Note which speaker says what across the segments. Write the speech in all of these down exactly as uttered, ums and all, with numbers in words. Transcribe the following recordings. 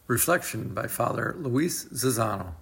Speaker 1: Reflection by Father Luis Zazano.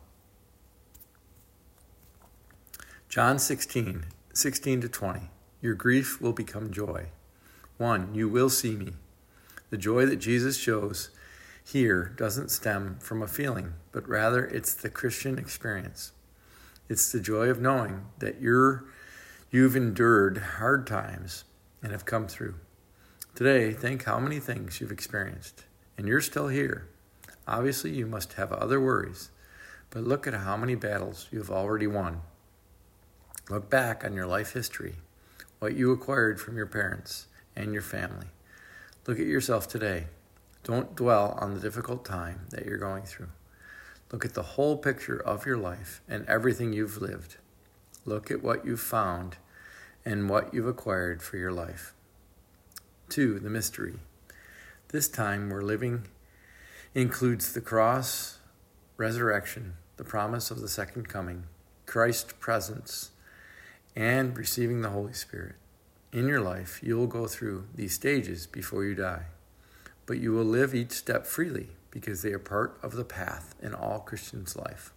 Speaker 1: John sixteen, sixteen to twenty. Your grief will become joy. One, you will see me. The joy that Jesus shows here doesn't stem from a feeling, but rather it's the Christian experience. It's the joy of knowing that you're, you've endured hard times and have come through. Today, think how many things you've experienced, and you're still here. Obviously, you must have other worries, but look at how many battles you have already won. Look back on your life history, what you acquired from your parents and your family. Look at yourself today. Don't dwell on the difficult time that you're going through. Look at the whole picture of your life and everything you've lived. Look at what you've found and what you've acquired for your life. Two, the mystery. This time we're living includes the cross, resurrection, the promise of the second coming, Christ's presence, and receiving the Holy Spirit. In your life, you will go through these stages before you die, but you will live each step freely because they are part of the path in all Christians' life.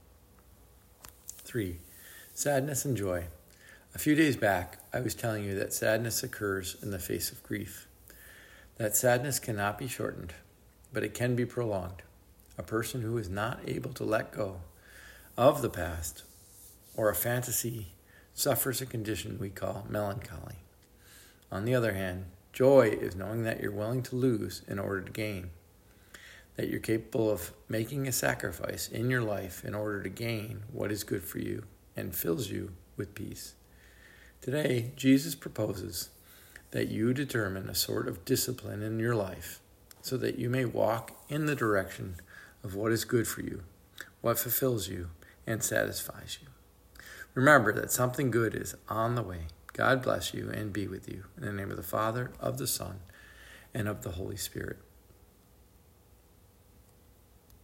Speaker 1: Three, sadness and joy. A few days back, I was telling you that sadness occurs in the face of grief. That sadness cannot be shortened, but it can be prolonged. A person who is not able to let go of the past or a fantasy suffers a condition we call melancholy. On the other hand, joy is knowing that you're willing to lose in order to gain, that you're capable of making a sacrifice in your life in order to gain what is good for you and fills you with peace. Today, Jesus proposes that you determine a sort of discipline in your life so that you may walk in the direction of what is good for you, what fulfills you, and satisfies you. Remember that something good is on the way. God bless you and be with you. In the name of the Father, of the Son, and of the Holy Spirit.